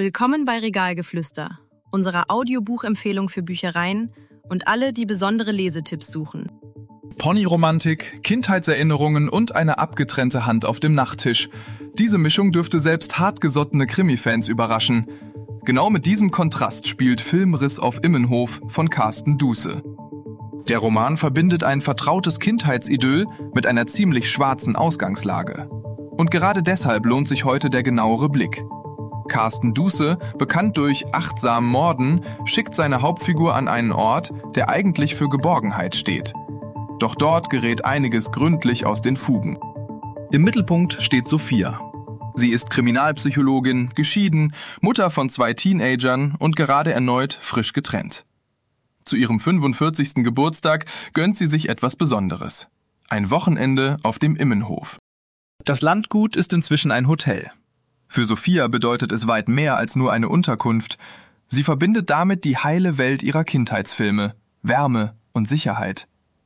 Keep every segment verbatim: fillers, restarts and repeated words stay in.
Willkommen bei Regalgeflüster, unserer Audiobuchempfehlung für Büchereien und alle, die besondere Lesetipps suchen. Ponyromantik, Kindheitserinnerungen und eine abgetrennte Hand auf dem Nachttisch. Diese Mischung dürfte selbst hartgesottene Krimi-Fans überraschen. Genau mit diesem Kontrast spielt Filmriss auf Immenhof von Carsten Dusse. Der Roman verbindet ein vertrautes Kindheitsidyll mit einer ziemlich schwarzen Ausgangslage. Und gerade deshalb lohnt sich heute der genauere Blick. Carsten Dusse, bekannt durch achtsam Morden, schickt seine Hauptfigur an einen Ort, der eigentlich für Geborgenheit steht. Doch dort gerät einiges gründlich aus den Fugen. Im Mittelpunkt steht Sophia. Sie ist Kriminalpsychologin, geschieden, Mutter von zwei Teenagern und gerade erneut frisch getrennt. Zu ihrem fünfundvierzigsten Geburtstag gönnt sie sich etwas Besonderes. Ein Wochenende auf dem Immenhof. Das Landgut ist inzwischen ein Hotel. Für Sophia bedeutet es weit mehr als nur eine Unterkunft. Sie verbindet damit die heile Welt ihrer Kindheitsfilme, Wärme und Sicherheit.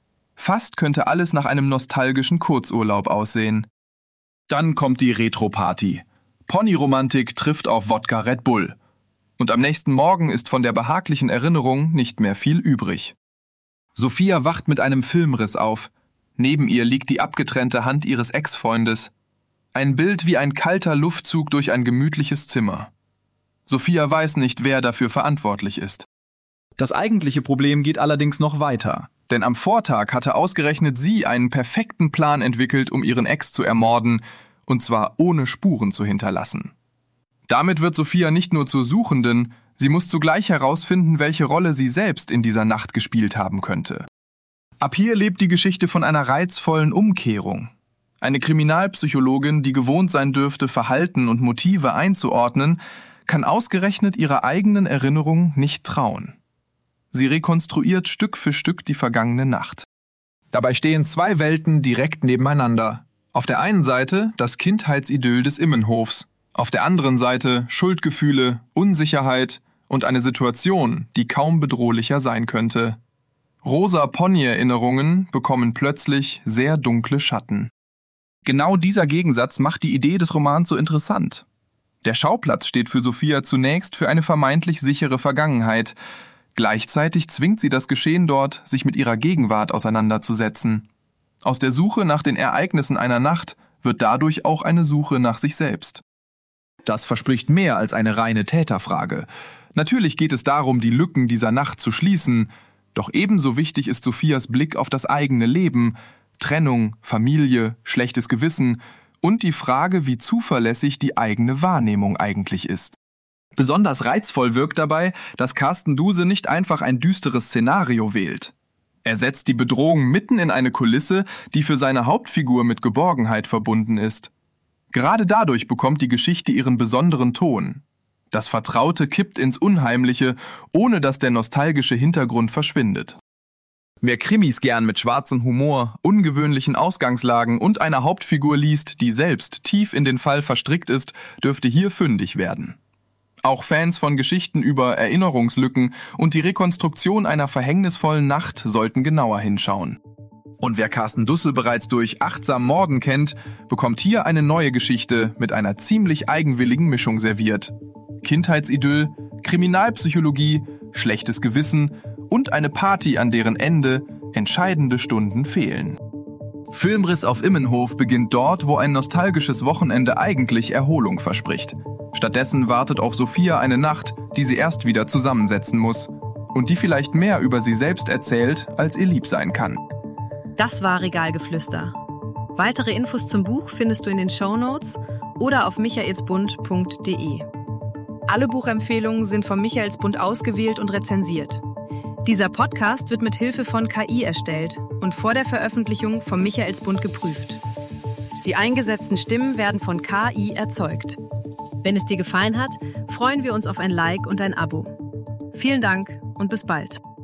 Fast könnte alles nach einem nostalgischen Kurzurlaub aussehen. Dann kommt die Retro-Party. Ponyromantik trifft auf Wodka Red Bull. Und am nächsten Morgen ist von der behaglichen Erinnerung nicht mehr viel übrig. Sophia wacht mit einem Filmriss auf. Neben ihr liegt die abgetrennte Hand ihres Ex-Freundes. Ein Bild wie ein kalter Luftzug durch ein gemütliches Zimmer. Sophia weiß nicht, wer dafür verantwortlich ist. Das eigentliche Problem geht allerdings noch weiter. Denn am Vortag hatte ausgerechnet sie einen perfekten Plan entwickelt, um ihren Ex zu ermorden, und zwar ohne Spuren zu hinterlassen. Damit wird Sophia nicht nur zur Suchenden, sie muss zugleich herausfinden, welche Rolle sie selbst in dieser Nacht gespielt haben könnte. Ab hier lebt die Geschichte von einer reizvollen Umkehrung. Eine Kriminalpsychologin, die gewohnt sein dürfte, Verhalten und Motive einzuordnen, kann ausgerechnet ihrer eigenen Erinnerung nicht trauen. Sie rekonstruiert Stück für Stück die vergangene Nacht. Dabei stehen zwei Welten direkt nebeneinander. Auf der einen Seite das Kindheitsidyll des Immenhofs, auf der anderen Seite Schuldgefühle, Unsicherheit und eine Situation, die kaum bedrohlicher sein könnte. Rosa Pony-Erinnerungen bekommen plötzlich sehr dunkle Schatten. Genau dieser Gegensatz macht die Idee des Romans so interessant. Der Schauplatz steht für Sophia zunächst für eine vermeintlich sichere Vergangenheit. Gleichzeitig zwingt sie das Geschehen dort, sich mit ihrer Gegenwart auseinanderzusetzen. Aus der Suche nach den Ereignissen einer Nacht wird dadurch auch eine Suche nach sich selbst. Das verspricht mehr als eine reine Täterfrage. Natürlich geht es darum, die Lücken dieser Nacht zu schließen, doch ebenso wichtig ist Sophias Blick auf das eigene Leben, Trennung, Familie, schlechtes Gewissen und die Frage, wie zuverlässig die eigene Wahrnehmung eigentlich ist. Besonders reizvoll wirkt dabei, dass Carsten Dusse nicht einfach ein düsteres Szenario wählt. Er setzt die Bedrohung mitten in eine Kulisse, die für seine Hauptfigur mit Geborgenheit verbunden ist. Gerade dadurch bekommt die Geschichte ihren besonderen Ton. Das Vertraute kippt ins Unheimliche, ohne dass der nostalgische Hintergrund verschwindet. Wer Krimis gern mit schwarzem Humor, ungewöhnlichen Ausgangslagen und einer Hauptfigur liest, die selbst tief in den Fall verstrickt ist, dürfte hier fündig werden. Auch Fans von Geschichten über Erinnerungslücken und die Rekonstruktion einer verhängnisvollen Nacht sollten genauer hinschauen. Und wer Carsten Dusse bereits durch achtsam Morden kennt, bekommt hier eine neue Geschichte mit einer ziemlich eigenwilligen Mischung serviert. Kindheitsidyll, Kriminalpsychologie, schlechtes Gewissen und eine Party, an deren Ende entscheidende Stunden fehlen. Filmriss auf Immenhof beginnt dort, wo ein nostalgisches Wochenende eigentlich Erholung verspricht. Stattdessen wartet auf Sophia eine Nacht, die sie erst wieder zusammensetzen muss und die vielleicht mehr über sie selbst erzählt, als ihr lieb sein kann. Das war Regalgeflüster. Weitere Infos zum Buch findest du in den Shownotes oder auf michaelsbund punkt de. Alle Buchempfehlungen sind vom Michaelsbund ausgewählt und rezensiert. Dieser Podcast wird mit Hilfe von K I erstellt und vor der Veröffentlichung vom Michaelsbund geprüft. Die eingesetzten Stimmen werden von K I erzeugt. Wenn es dir gefallen hat, freuen wir uns auf ein Like und ein Abo. Vielen Dank und bis bald.